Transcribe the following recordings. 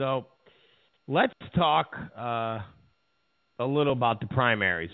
So let's talk a little about the primaries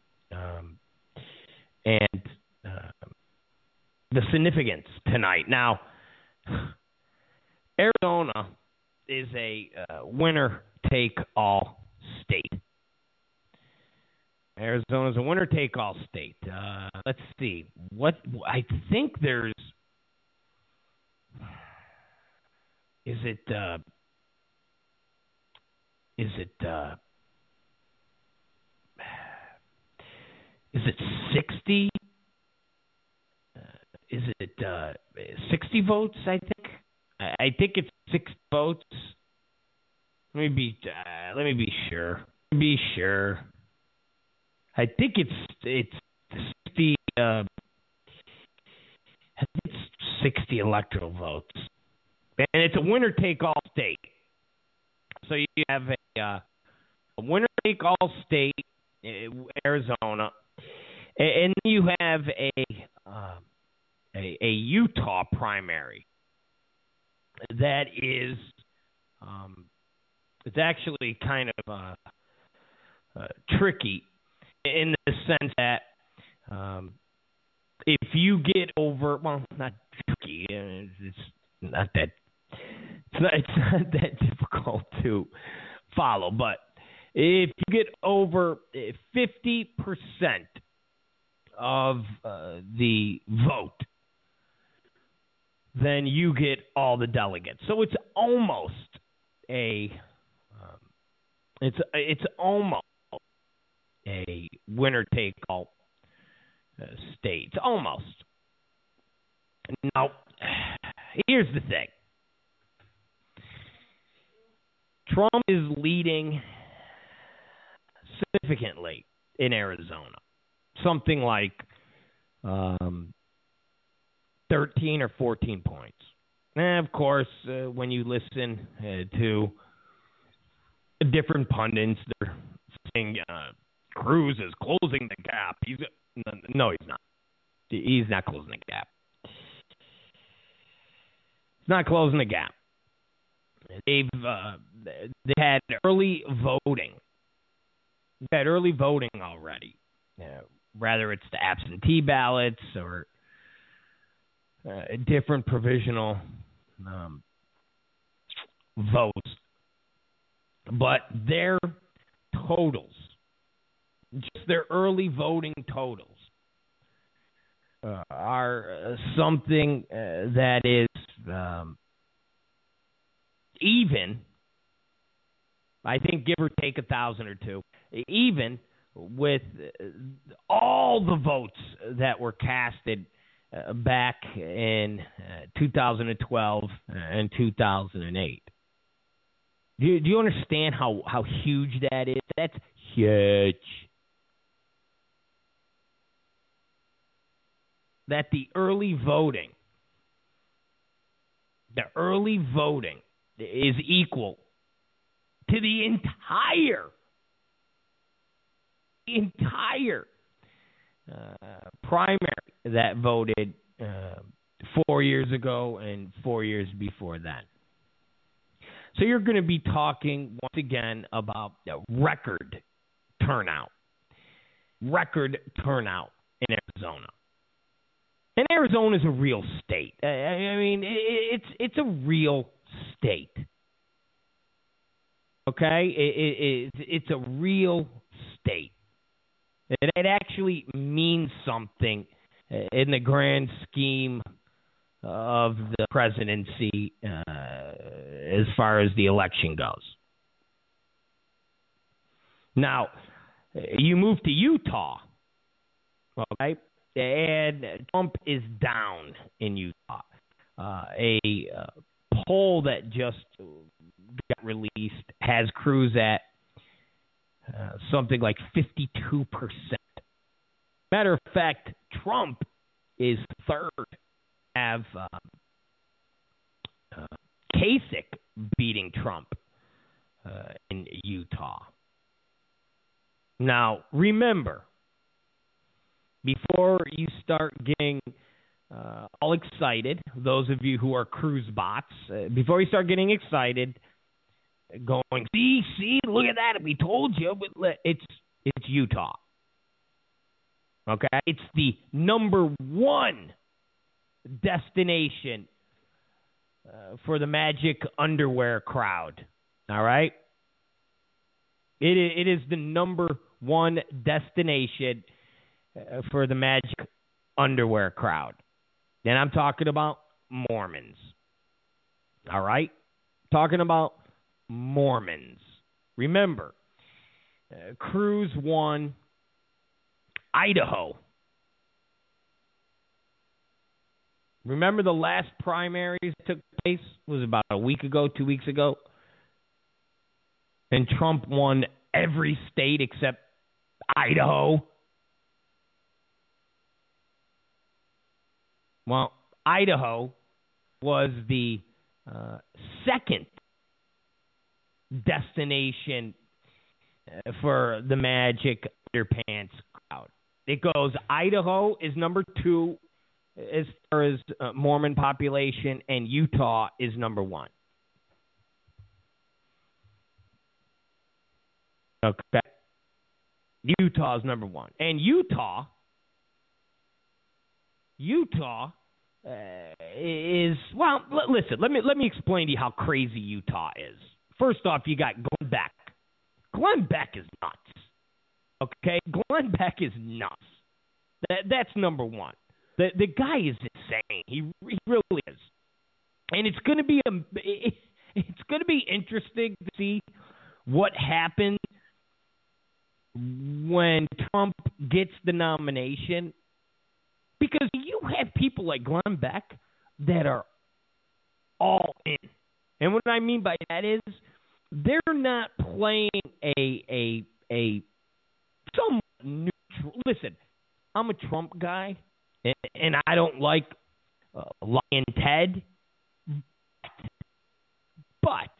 and the significance tonight. Now, Arizona is a winner-take-all state. Arizona's a winner-take-all state. Let's see. What I think there's is it 60? Is it 60 votes? I think it's 6 votes. Let me be sure. I think it's 60. I think it's 60 electoral votes, and it's a winner-take-all state. So you have a winner-take-all state, Arizona, and you have a Utah primary that is it's actually kind of tricky in the sense that if you get over, well, not tricky, it's not that difficult to follow, but if you get over 50% of the vote, then you get all the delegates. So it's almost it's almost a winner-take-all state. Almost. Now, here's the thing. Trump is leading significantly in Arizona. Something like 13 or 14 points. And of course, when you listen to different pundits, they're saying Cruz is closing the gap. No, he's not. He's not closing the gap. He's not closing the gap. They had early voting. They had early voting already. Whether it's the absentee ballots or different provisional votes. But their totals, just their early voting totals, are something that is even, I think, give or take 1,000 or 2, even with all the votes that were casted back in 2012 and 2008. Do you understand how huge that is? That's huge. That the early voting is equal to the entire primary that voted 4 years ago and 4 years before that. So you're going to be talking once again about record turnout in Arizona. And Arizona is a real state. I mean, it's a real state. Okay? It's a real state. It actually means something in the grand scheme of the presidency as far as the election goes. Now, you move to Utah, okay, and Trump is down in Utah. A poll that just got released has Cruz at something like 52%. Matter of fact, Trump is third. Have Kasich beating Trump in Utah. Now, remember, before you start getting all excited, those of you who are Cruz bots, before you start getting excited, going, see, look at that. We told you. But it's Utah. Okay? It's the number one destination for the Magic underwear crowd. All right? It is the number one destination for the Magic underwear crowd. And I'm talking about Mormons. All right? Talking about Mormons. Remember, Cruz won Idaho. Remember the last primaries that took place was about a week ago, 2 weeks ago? And Trump won every state except Idaho. Well, Idaho was the second destination for the Magic underpants crowd. It goes Idaho is number 2 as far as Mormon population, and Utah is number 1. Okay. Utah's number 1. And Utah is, well, listen, let me explain to you how crazy Utah is. First off, you got Glenn Beck. Glenn Beck is nuts. Okay? Glenn Beck is nuts. That's number 1. The guy is insane. He really is. And it's going to be interesting to see what happens when Trump gets the nomination, because you have people like Glenn Beck that are all in. And what I mean by that is they're not playing a somewhat neutral. Listen, I'm a Trump guy, and I don't like Lion Ted, but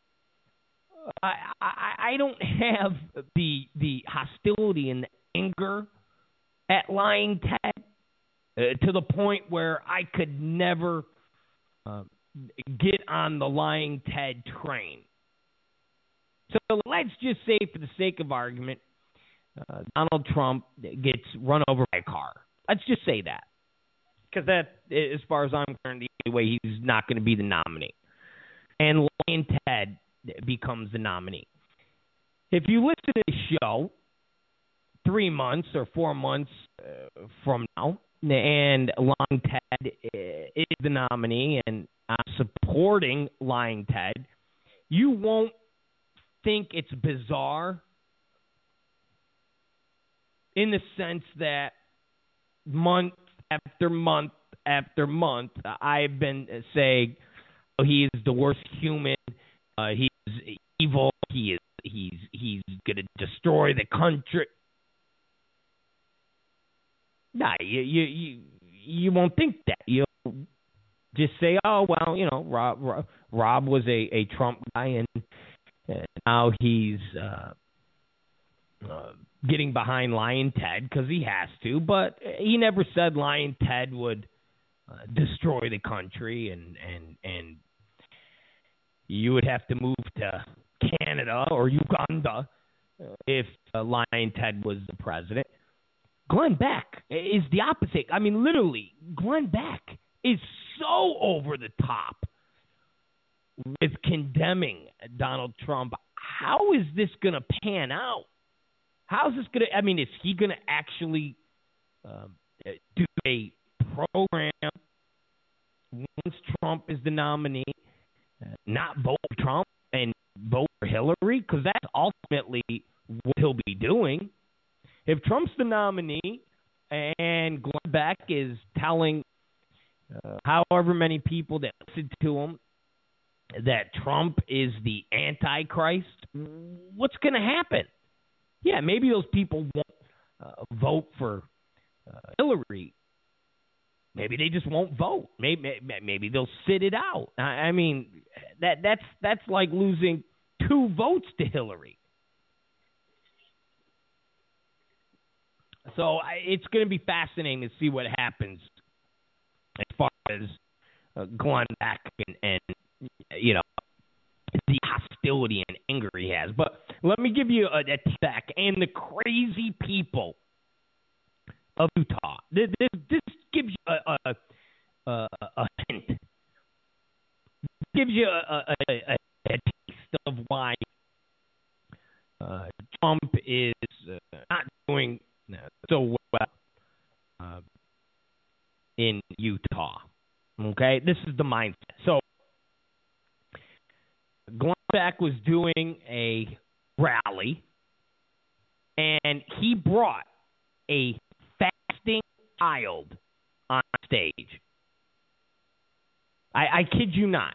I don't have the hostility and the anger at Lying Ted to the point where I could never get on the Lying Ted train. So let's just say, for the sake of argument, Donald Trump gets run over by a car. Let's just say that. Because that, as far as I'm concerned, the only way he's not going to be the nominee. And Lying Ted becomes the nominee. If you listen to the show 3 months or 4 months from now, and Lying Ted is the nominee, and I'm supporting Lying Ted, you won't think it's bizarre in the sense that month after month after month, I've been saying, oh, he is the worst human. He's evil. He's going to destroy the country. Nah, you won't think that. You'll just say, oh, well, you know, Rob was a Trump guy, and now he's getting behind Lying Ted because he has to. But he never said Lying Ted would destroy the country, and you would have to move to Canada or Uganda if Lying Ted was the president. Glenn Beck is the opposite. I mean, literally, Glenn Beck is so over the top with condemning Donald Trump. How is this going to pan out? How is this going to, I mean, is he going to actually do a program once Trump is the nominee, not vote for Trump and vote for Hillary? Because that's ultimately what he'll be doing. If Trump's the nominee and Glenn Beck is telling however many people that listen to him that Trump is the Antichrist, what's going to happen? Yeah, maybe those people won't vote for Hillary. Maybe they just won't vote. Maybe they'll sit it out. I mean, that's like losing 2 votes to Hillary. So it's going to be fascinating to see what happens as far as Glenn Beck and you know, the hostility and anger he has. But let me give you a back and the crazy people of Utah. This gives you a hint. This gives you a taste of why Trump is not doing so well in Utah. Okay, this is the mindset. So Glenn Beck was doing a rally, and he brought a fasting child on stage. I kid you not.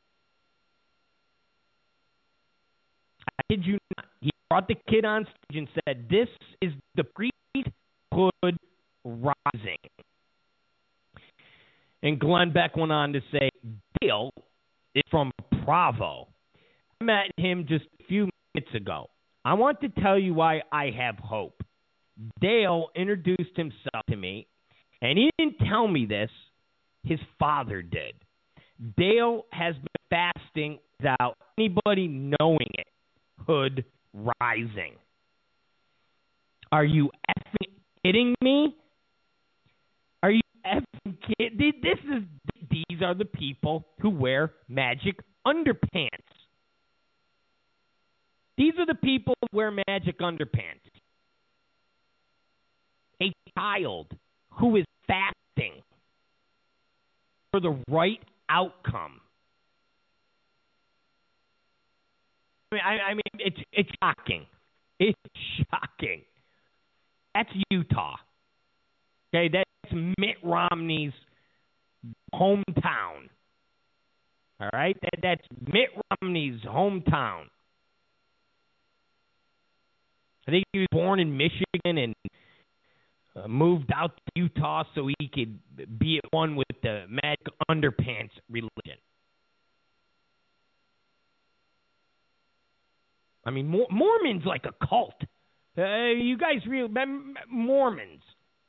I kid you not. He brought the kid on stage and said, "This is the priesthood rising." And Glenn Beck went on to say, Dale is from Provo. I met him just a few minutes ago. I want to tell you why I have hope. Dale introduced himself to me, and he didn't tell me this. His father did. Dale has been fasting without anybody knowing it. Hood rising. Are you effing kidding me? Are you effing kidding? These are the people who wear magic underpants. These are the people who wear magic underpants. A child who is fasting for the right outcome. I mean, it's shocking. It's shocking. That's Utah. Okay, that's Mitt Romney's hometown. All right, that's Mitt Romney's hometown. I think he was born in Michigan and moved out to Utah so he could be at one with the magic underpants religion. I mean, Mormons like a cult. You guys remember Mormons?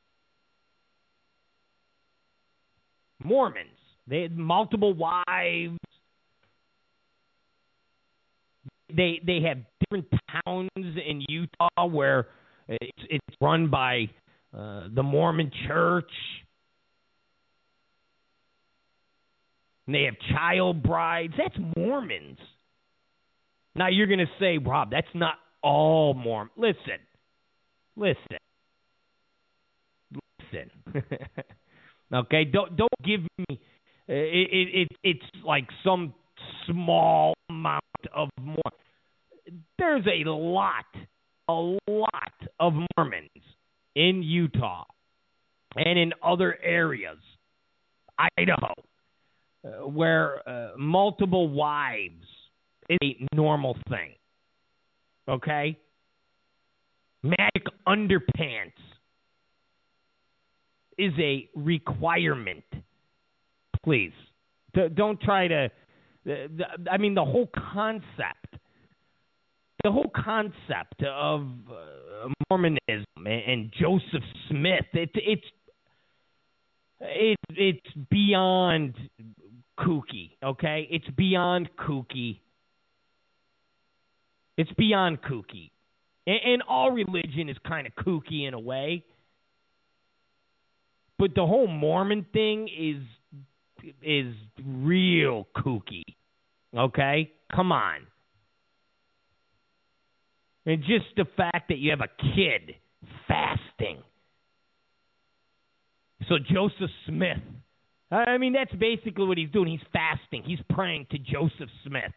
Mormons. They had multiple wives. They have different towns in Utah where it's run by the Mormon Church. And they have child brides. That's Mormons. Now you're going to say, Rob, that's not all Mormons. Listen. Okay, don't give me. It's like some small amount of more. There's a lot of Mormons in Utah and in other areas, Idaho, where multiple wives is a normal thing. Okay? Magic underpants is a requirement. Please. Don't try to... I mean, the whole concept of Mormonism and Joseph Smith, it's beyond kooky, okay? It's beyond kooky. It's beyond kooky. And all religion is kind of kooky in a way. But the whole Mormon thing is real kooky. Okay? Come on. And just the fact that you have a kid fasting. So Joseph Smith, I mean, that's basically what he's doing. He's fasting. He's praying to Joseph Smith.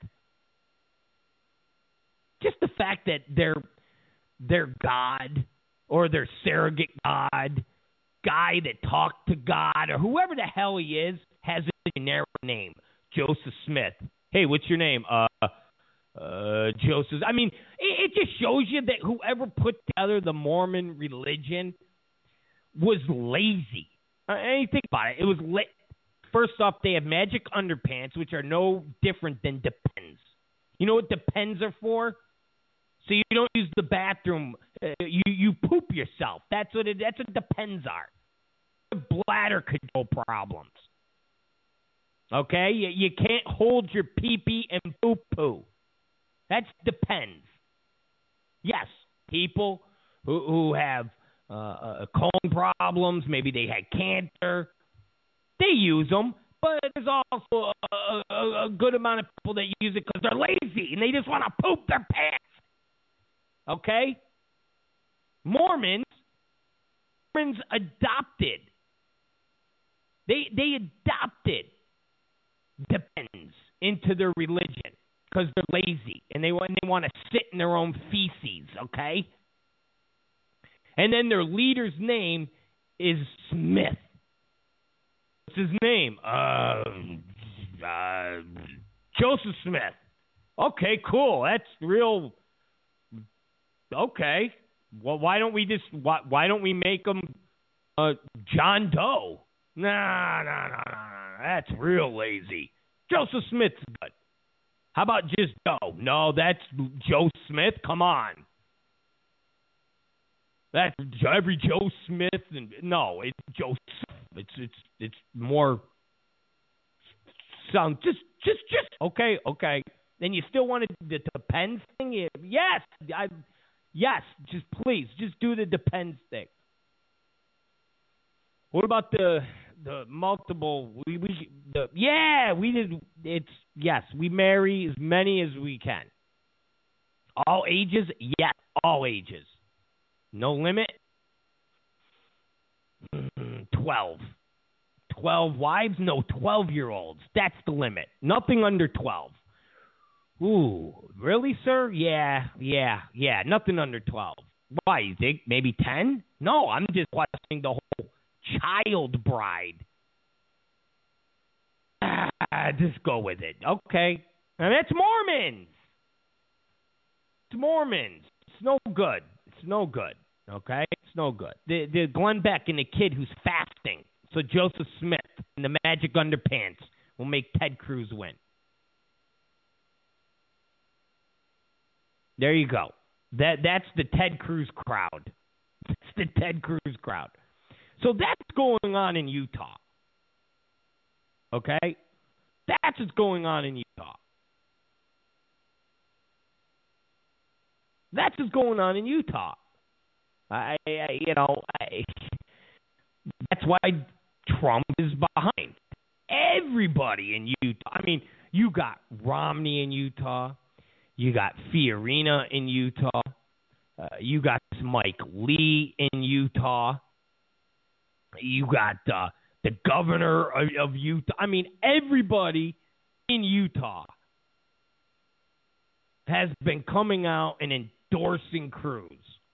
Just the fact that their God or their surrogate God, guy that talked to God, or whoever the hell he is, has a generic name, Joseph Smith. Hey, what's your name? Joseph. I mean, it just shows you that whoever put together the Mormon religion was lazy. I mean, think about it. It was first off, they have magic underpants, which are no different than Depends. You know what Depends are for? So you don't use the bathroom. You poop yourself. That's what Depends are. Bladder control problems. Okay? You can't hold your pee-pee and poo-poo. That depends. Yes, people who have colon problems, maybe they had cancer, they use them. But there's also a good amount of people that use it because they're lazy and they just want to poop their pants. Okay? Mormons adopted. They adopted depends into their religion because they're lazy and they want to sit in their own feces, okay? And then their leader's name is Smith. What's his name? Joseph Smith. Okay, cool. That's real. Okay. Well, why don't we make him John Doe? Nah. That's real lazy. Joseph Smith's good. How about just Doe? No, that's Joe Smith. Come on. That's every Joe Smith, and no, it's Joe Smith. It's more sound just okay. Then you still wanted the depends thing? Yes, just please, just do the depends thing. What about the multiple? We did. It's yes, we marry as many as we can. All ages, yes, all ages. No limit. 12. 12 wives? No, 12-year-olds. That's the limit. Nothing under 12. Ooh, really, sir? Yeah. Nothing under 12. Why, you think maybe 10? No, I'm just questioning the whole child bride. Just go with it. Okay. And that's Mormons. It's Mormons. It's no good. Okay? It's no good. The Glenn Beck and the kid who's fasting. So Joseph Smith and the Magic Underpants will make Ted Cruz win. There you go. That's the Ted Cruz crowd. That's the Ted Cruz crowd. So that's going on in Utah. Okay? That's what's going on in Utah. That's what's going on in Utah. That's why Trump is behind everybody in Utah. I mean, you got Romney in Utah. You got Fiorina in Utah. You got Mike Lee in Utah. You got the governor of Utah. I mean, everybody in Utah has been coming out and endorsing Cruz.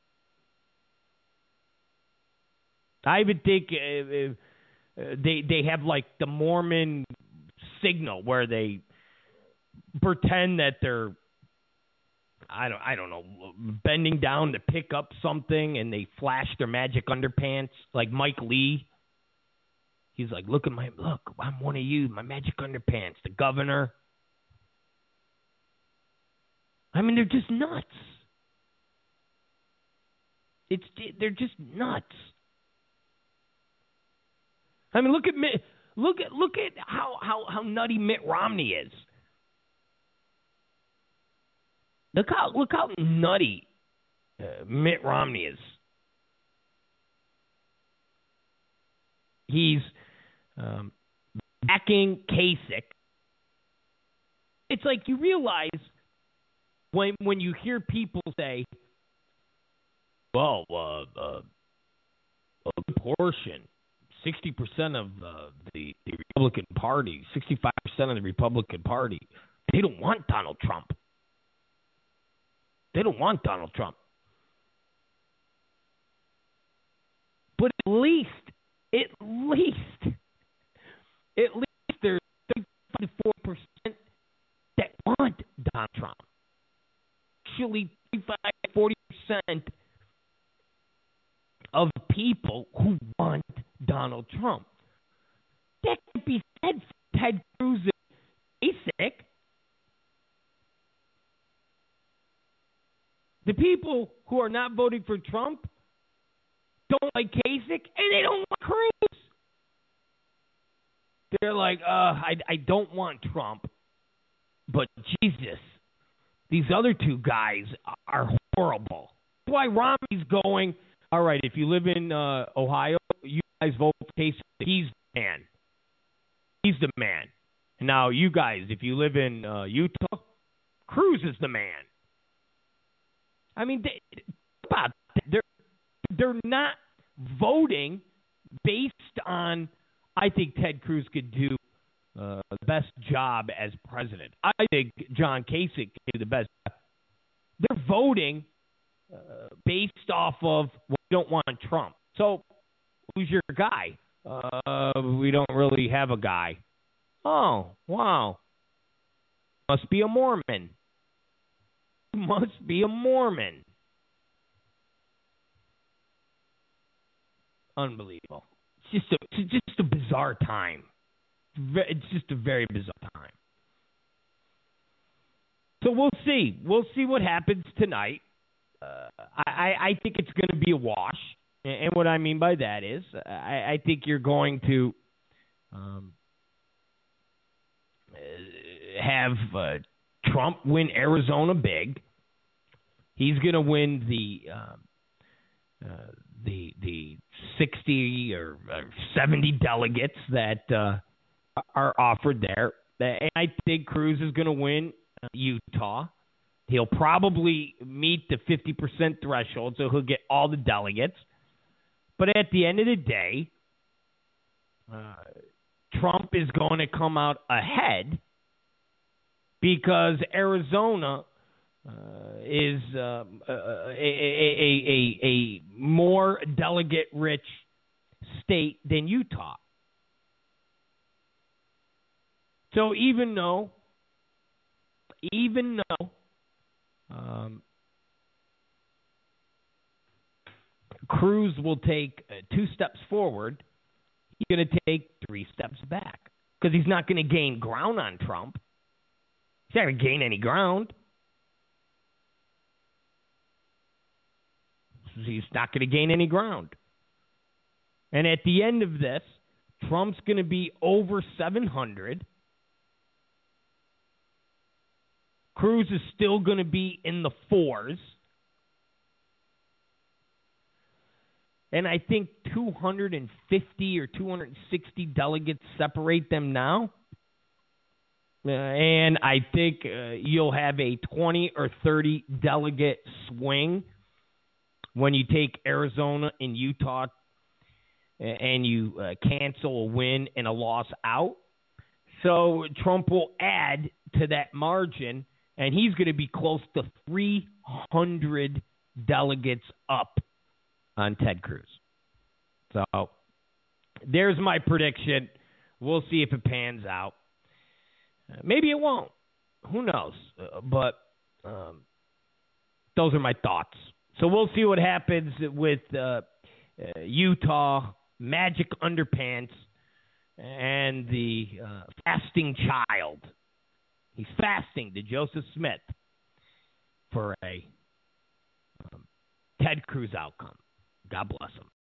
I would think they have like the Mormon signal where they pretend that they're I don't know, bending down to pick up something and they flash their magic underpants like Mike Lee. He's like, look, I'm one of you, my magic underpants, the governor. I mean, they're just nuts. They're just nuts. I mean, look at how nutty Mitt Romney is. Look how nutty Mitt Romney is. He's backing Kasich. It's like you realize when you hear people say, well, a portion, 60% of the Republican Party, 65% of the Republican Party, they don't want Donald Trump. They don't want Donald Trump. But at least there's 34% that want Donald Trump. Actually, 35-40% of people who want Donald Trump. That can't be said for Ted Cruz and Kasich. The people who are not voting for Trump don't like Kasich, and they don't like Cruz. They're like, I don't want Trump, but Jesus, These other two guys are horrible. That's why Romney's going, all right, if you live in Ohio, you guys vote for Kasich. He's the man. He's the man. Now, you guys, if you live in Utah, Cruz is the man. I mean, they're not voting based on, I think Ted Cruz could do the best job as president. I think John Kasich could do the best. They're voting based off of, well, we don't want Trump. So who's your guy? We don't really have a guy. Oh, wow. Must be a Mormon. Must be a Mormon. Unbelievable. It's just a bizarre time. It's just a very bizarre time. So we'll see. We'll see what happens tonight. I think it's going to be a wash. And what I mean by that is I think you're going to have Trump win Arizona big. He's going to win the 60 or 70 delegates that are offered there. And I think Cruz is going to win Utah. He'll probably meet the 50% threshold, so he'll get all the delegates. But at the end of the day, Trump is going to come out ahead because Arizona is a more delegate-rich state than Utah. So even though Cruz will take 2 steps forward, he's going to take 3 steps back because he's not going to gain ground on Trump. He's not going to gain any ground. He's not going to gain any ground. And at the end of this, Trump's going to be over 700. Cruz is still going to be in the 4s. And I think 250 or 260 delegates separate them now. And I think you'll have a 20 or 30 delegate swing when you take Arizona and Utah and you cancel a win and a loss out. So Trump will add to that margin, and he's going to be close to 300 delegates up on Ted Cruz. So there's my prediction. We'll see if it pans out. Maybe it won't. Who knows? But those are my thoughts. So we'll see what happens with Utah, Magic Underpants, and the fasting child. He's fasting to Joseph Smith for a Ted Cruz outcome. God bless him.